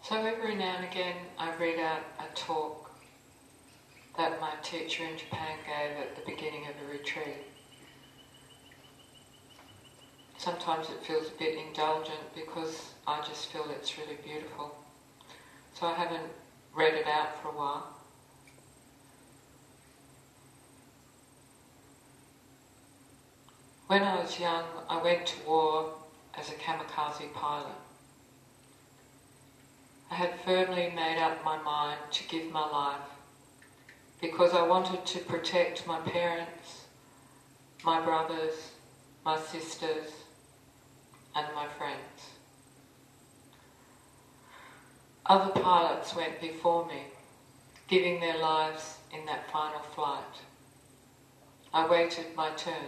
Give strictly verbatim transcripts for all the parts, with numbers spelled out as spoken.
So every now and again I read out a talk that my teacher in Japan gave at the beginning of a retreat. Sometimes it feels a bit indulgent because I just feel it's really beautiful. So I haven't read it out for a while. When I was young, I went to war as a kamikaze pilot. I had firmly made up my mind to give my life because I wanted to protect my parents, my brothers, my sisters, and my friends. Other pilots went before me, giving their lives in that final flight. I waited my turn.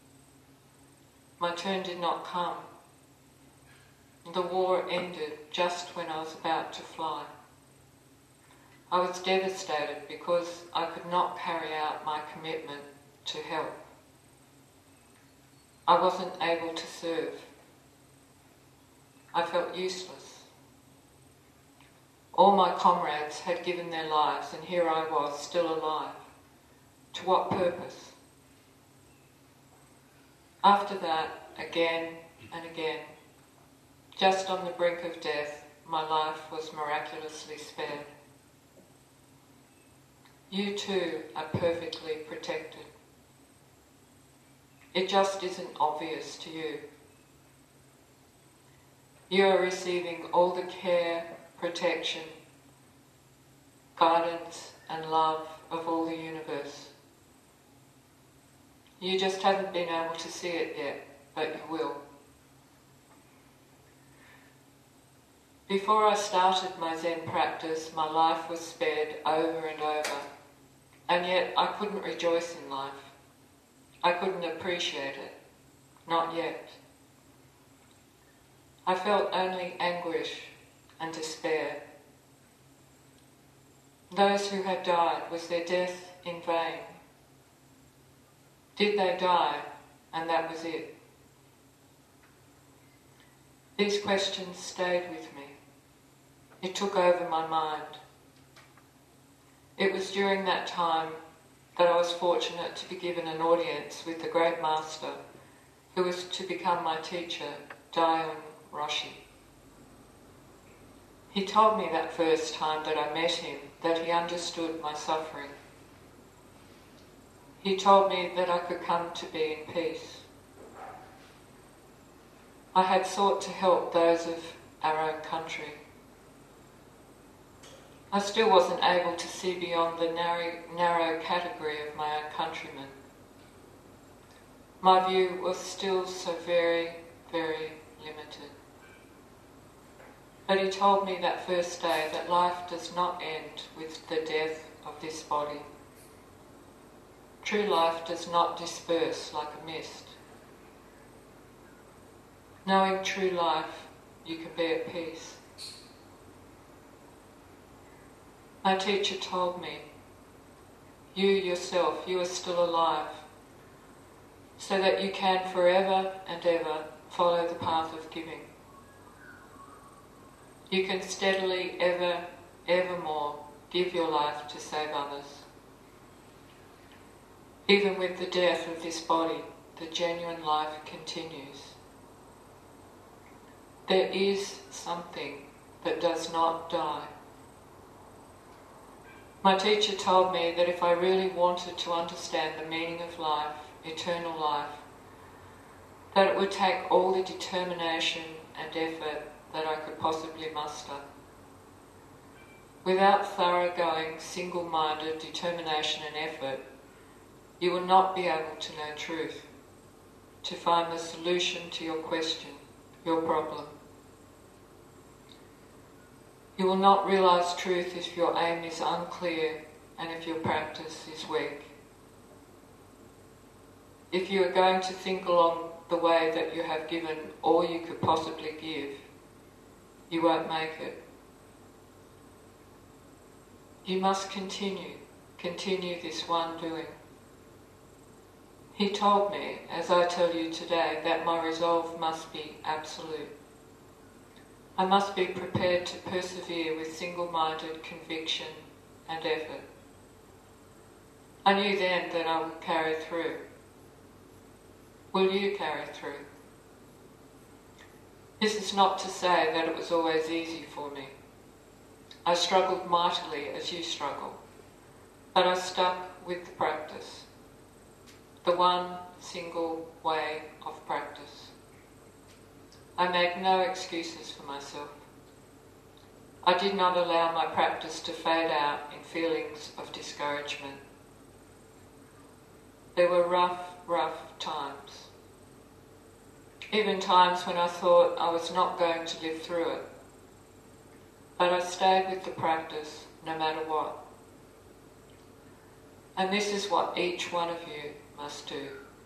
My turn did not come. The war ended just when I was about to fly. I was devastated because I could not carry out my commitment to help. I wasn't able to serve. I felt useless. All my comrades had given their lives and here I was, still alive. To what purpose? After that, again and again, just on the brink of death, my life was miraculously spared. You too are perfectly protected. It just isn't obvious to you. You are receiving all the care, protection, guidance and love of all the universe. You just haven't been able to see it yet, but you will. Before I started my Zen practice, my life was spared over and over, and yet I couldn't rejoice in life. I couldn't appreciate it. Not yet. I felt only anguish and despair. Those who had died, was their death in vain? Did they die and that was it? These questions stayed with me. It took over my mind. It was during that time that I was fortunate to be given an audience with the great master who was to become my teacher, Daiun Roshi. He told me that first time that I met him that he understood my suffering. He told me that I could come to be in peace. I had sought to help those of our own country. I still wasn't able to see beyond the narrow, narrow category of my own countrymen. My view was still so very, very limited. But he told me that first day that life does not end with the death of this body. True life does not disperse like a mist. Knowing true life, you can be at peace. My teacher told me, you yourself, you are still alive, so that you can forever and ever follow the path of giving. You can steadily, ever, evermore give your life to save others. Even with the death of this body, the genuine life continues. There is something that does not die. My teacher told me that if I really wanted to understand the meaning of life, eternal life, that it would take all the determination and effort that I could possibly muster. Without thoroughgoing, single-minded determination and effort, you will not be able to know truth, to find the solution to your question, your problem. You will not realise truth if your aim is unclear and if your practice is weak. If you are going to think along the way that you have given all you could possibly give, you won't make it. You must continue, continue this one doing. He told me, as I tell you today, that my resolve must be absolute. I must be prepared to persevere with single-minded conviction and effort. I knew then that I would carry through. Will you carry through? This is not to say that it was always easy for me. I struggled mightily as you struggle, but I stuck with the practice, the one single way of practice. I made no excuses for myself. I did not allow my practice to fade out in feelings of discouragement. There were rough, rough times. Even times when I thought I was not going to live through it. But I stayed with the practice no matter what. And this is what each one of you must do.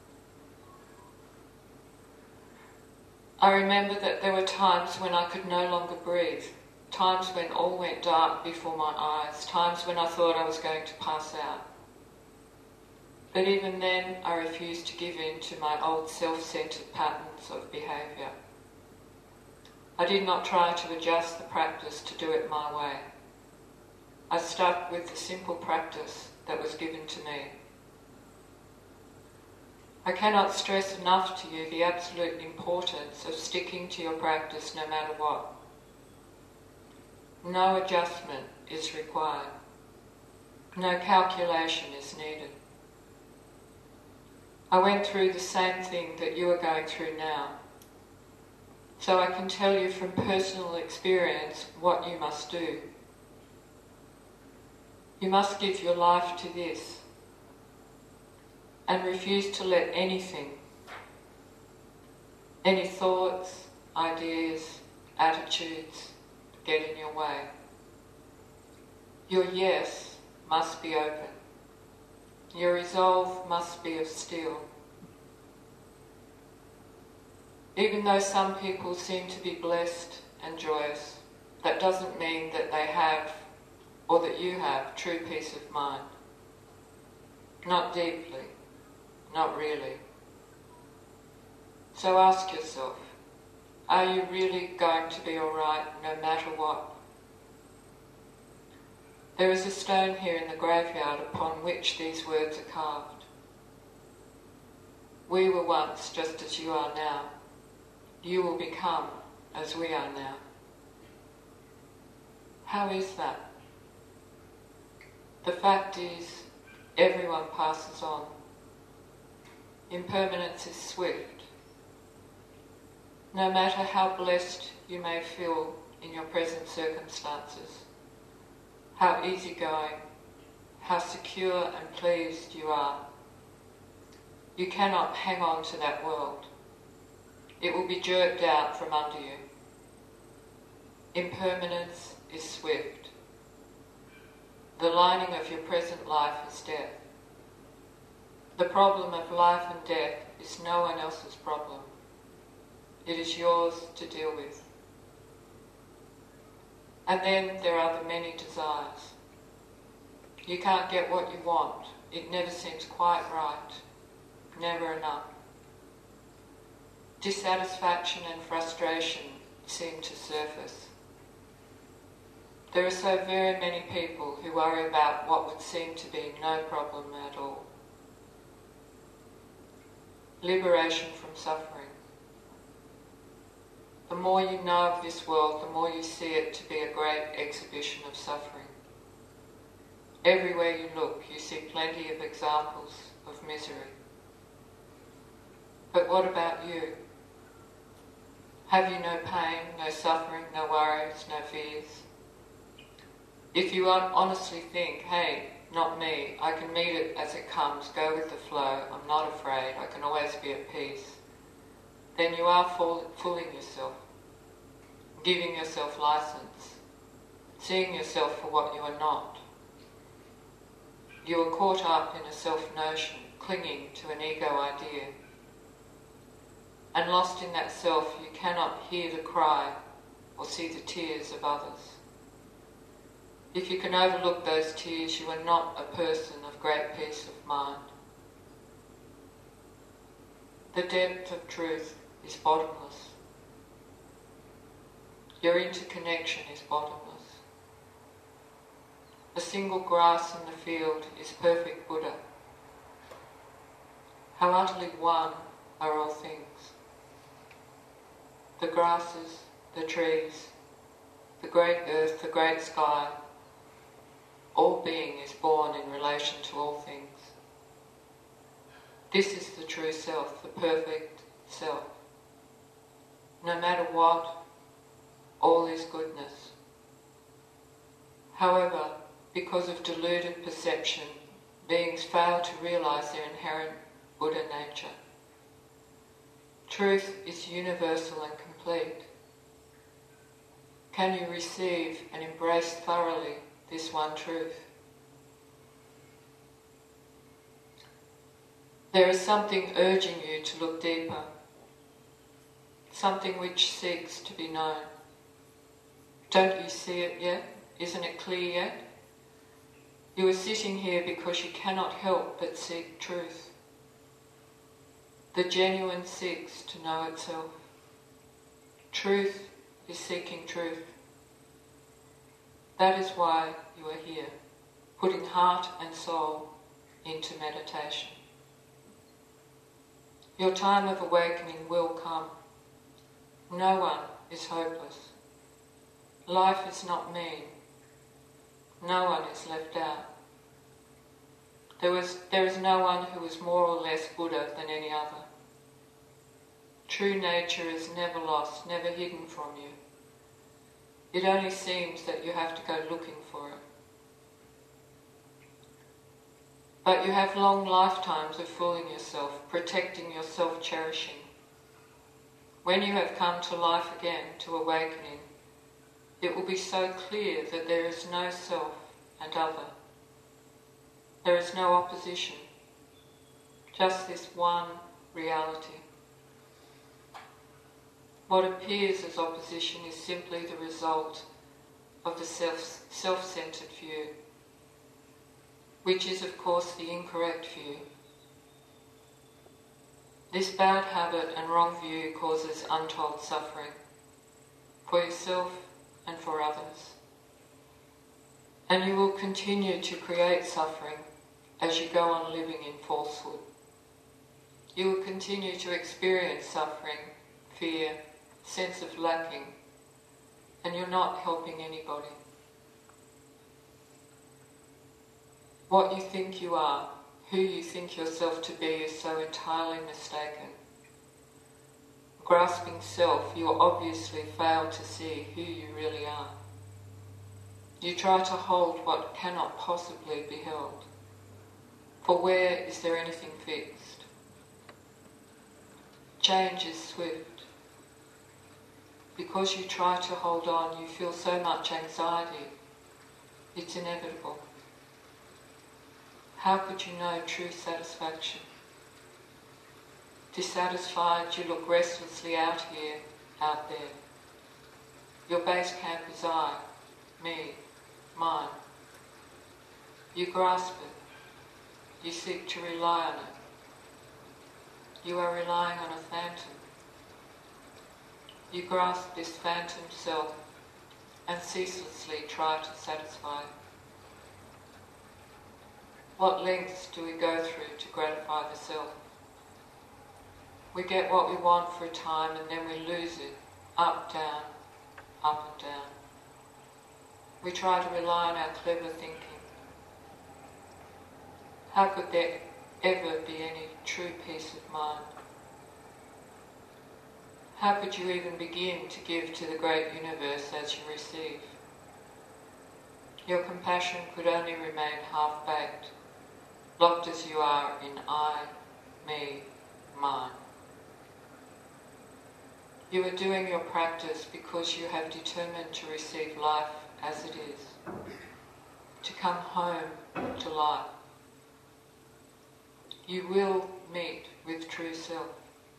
I remember that there were times when I could no longer breathe, times when all went dark before my eyes, times when I thought I was going to pass out. But even then I refused to give in to my old self-centered patterns of behaviour. I did not try to adjust the practice to do it my way. I stuck with the simple practice that was given to me. I cannot stress enough to you the absolute importance of sticking to your practice no matter what. No adjustment is required. No calculation is needed. I went through the same thing that you are going through now. So I can tell you from personal experience what you must do. You must give your life to this and refuse to let anything, any thoughts, ideas, attitudes get in your way. Your yes must be open. Your resolve must be of steel. Even though some people seem to be blessed and joyous, that doesn't mean that they have, or that you have, true peace of mind. Not deeply, not really. So ask yourself, are you really going to be alright no matter what? There is a stone here in the graveyard upon which these words are carved. We were once just as you are now. You will become as we are now. How is that? The fact is, everyone passes on. Impermanence is swift. No matter how blessed you may feel in your present circumstances, how easygoing, how secure and pleased you are, you cannot hang on to that world. It will be jerked out from under you. Impermanence is swift. The lining of your present life is death. The problem of life and death is no one else's problem. It is yours to deal with. And then there are the many desires. You can't get what you want. It never seems quite right. Never enough. Dissatisfaction and frustration seem to surface. There are so very many people who worry about what would seem to be no problem at all. Liberation from suffering. The more you know of this world, the more you see it to be a great exhibition of suffering. Everywhere you look, you see plenty of examples of misery. But what about you? Have you no pain, no suffering, no worries, no fears? If you honestly think, hey, not me, I can meet it as it comes, go with the flow, I'm not afraid, I can always be at peace, then you are fool- fooling yourself, giving yourself license, seeing yourself for what you are not. You are caught up in a self-notion, clinging to an ego idea. And lost in that self, you cannot hear the cry or see the tears of others. If you can overlook those tears, you are not a person of great peace of mind. The depth of truth is bottomless. Your interconnection is bottomless. A single grass in the field is perfect Buddha. How utterly one are all things. The grasses, the trees, the great earth, the great sky, all being is born in relation to all things. This is the true self, the perfect self. No matter what, all is goodness. However, because of deluded perception, beings fail to realize their inherent Buddha nature. Truth is universal and complete. Can you receive and embrace thoroughly this one truth? There is something urging you to look deeper, something which seeks to be known. Don't you see it yet? Isn't it clear yet? You are sitting here because you cannot help but seek truth. The genuine seeks to know itself. Truth is seeking truth. That is why you are here, putting heart and soul into meditation. Your time of awakening will come. No one is hopeless. Life is not mean. No one is left out. There was, there is no one who is more or less Buddha than any other. True nature is never lost, never hidden from you. It only seems that you have to go looking for it. But you have long lifetimes of fooling yourself, protecting your self-cherishing. When you have come to life again, to awakening, it will be so clear that there is no self and other. There is no opposition, just this one reality. What appears as opposition is simply the result of the self, self-centered view, which is of course the incorrect view. This bad habit and wrong view causes untold suffering for yourself and for others. And you will continue to create suffering as you go on living in falsehood. You will continue to experience suffering, fear, sense of lacking, and you're not helping anybody. What you think you are, who you think yourself to be, is so entirely mistaken. Grasping self, you obviously fail to see who you really are. You try to hold what cannot possibly be held. For where is there anything fixed? Change is swift. Because you try to hold on, you feel so much anxiety. It's inevitable. How could you know true satisfaction? Dissatisfied, you look restlessly out here, out there. Your base camp is I, me, mine. You grasp it. You seek to rely on it. You are relying on a phantom. You grasp this phantom self and ceaselessly try to satisfy it. What lengths do we go through to gratify the self? We get what we want for a time and then we lose it, up, down, up and down. We try to rely on our clever thinking. How could there ever be any true peace of mind? How could you even begin to give to the great universe as you receive? Your compassion could only remain half-baked, locked as you are in I, me, mine. You are doing your practice because you have determined to receive life as it is, to come home to life. You will meet with true self.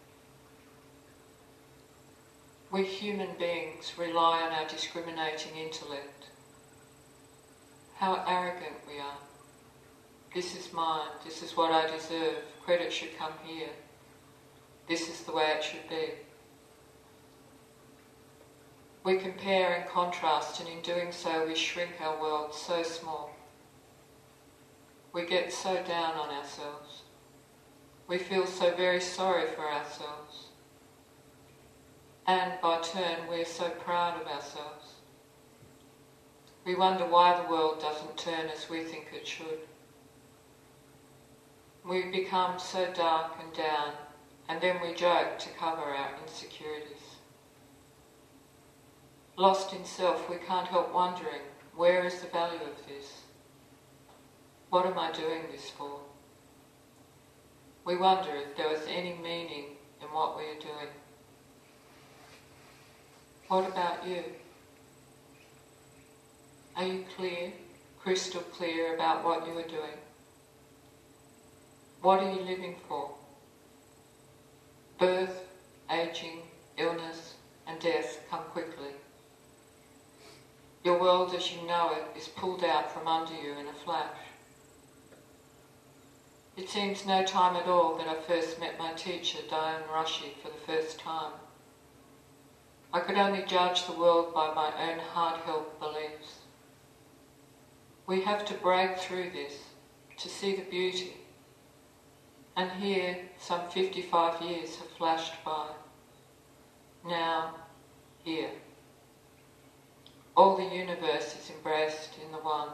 We human beings rely on our discriminating intellect. How arrogant we are. This is mine, this is what I deserve, credit should come here. This is the way it should be. We compare and contrast, and in doing so we shrink our world so small. We get so down on ourselves. We feel so very sorry for ourselves. And by turn, we're so proud of ourselves. We wonder why the world doesn't turn as we think it should. We become so dark and down, and then we joke to cover our insecurities. Lost in self, we can't help wondering, where is the value of this? What am I doing this for? We wonder if there was any meaning in what we are doing. What about you? Are you clear, crystal clear about what you are doing? What are you living for? Birth, aging, illness, and death come quickly. Your world as you know it is pulled out from under you in a flash. It seems no time at all that I first met my teacher, Diane Rushi, for the first time. I could only judge the world by my own hard-held beliefs. We have to break through this to see the beauty. And here, some fifty-five years have flashed by. Now, here. All the universe is embraced in the one.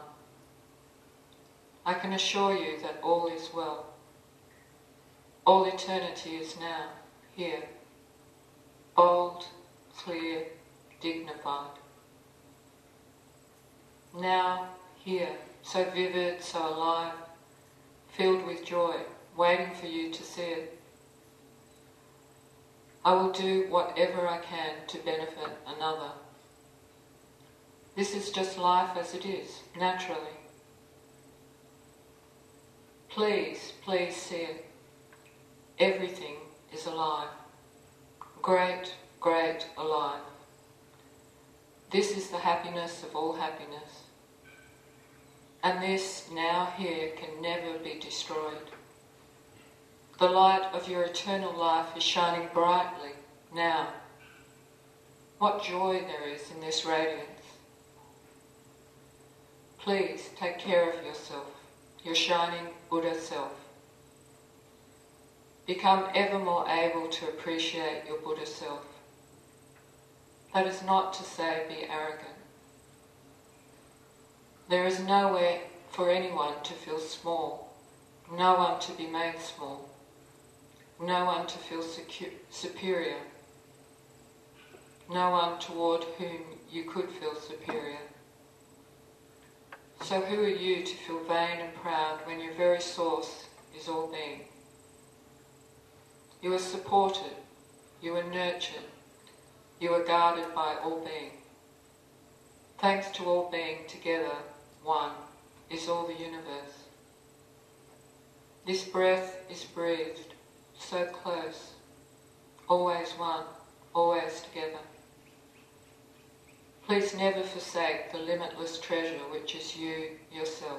I can assure you that all is well. All eternity is now, here. Bold, clear, dignified. Now, here, so vivid, so alive, filled with joy, waiting for you to see it. I will do whatever I can to benefit another. This is just life as it is, naturally. Please, please see it. Everything is alive. Great, great alive. This is the happiness of all happiness. And this, now here, can never be destroyed. The light of your eternal life is shining brightly now. What joy there is in this radiance. Please take care of yourself, your shining Buddha self. Become ever more able to appreciate your Buddha self. That is not to say be arrogant. There is nowhere for anyone to feel small, no one to be made small, no one to feel secu- superior, no one toward whom you could feel superior. So who are you to feel vain and proud when your very source is all being? You are supported, you are nurtured, you are guarded by all being. Thanks to all being together, one, is all the universe. This breath is breathed, so close, always one, always together. Please never forsake the limitless treasure which is you yourself.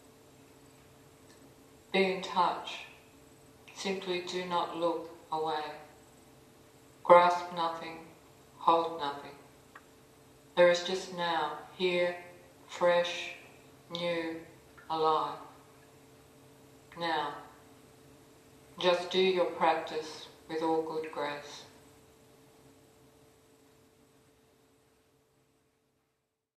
Be in touch. Simply do not look away. Grasp nothing, hold nothing. There is just now, here, fresh, new, alive. Now, just do your practice with all good grace.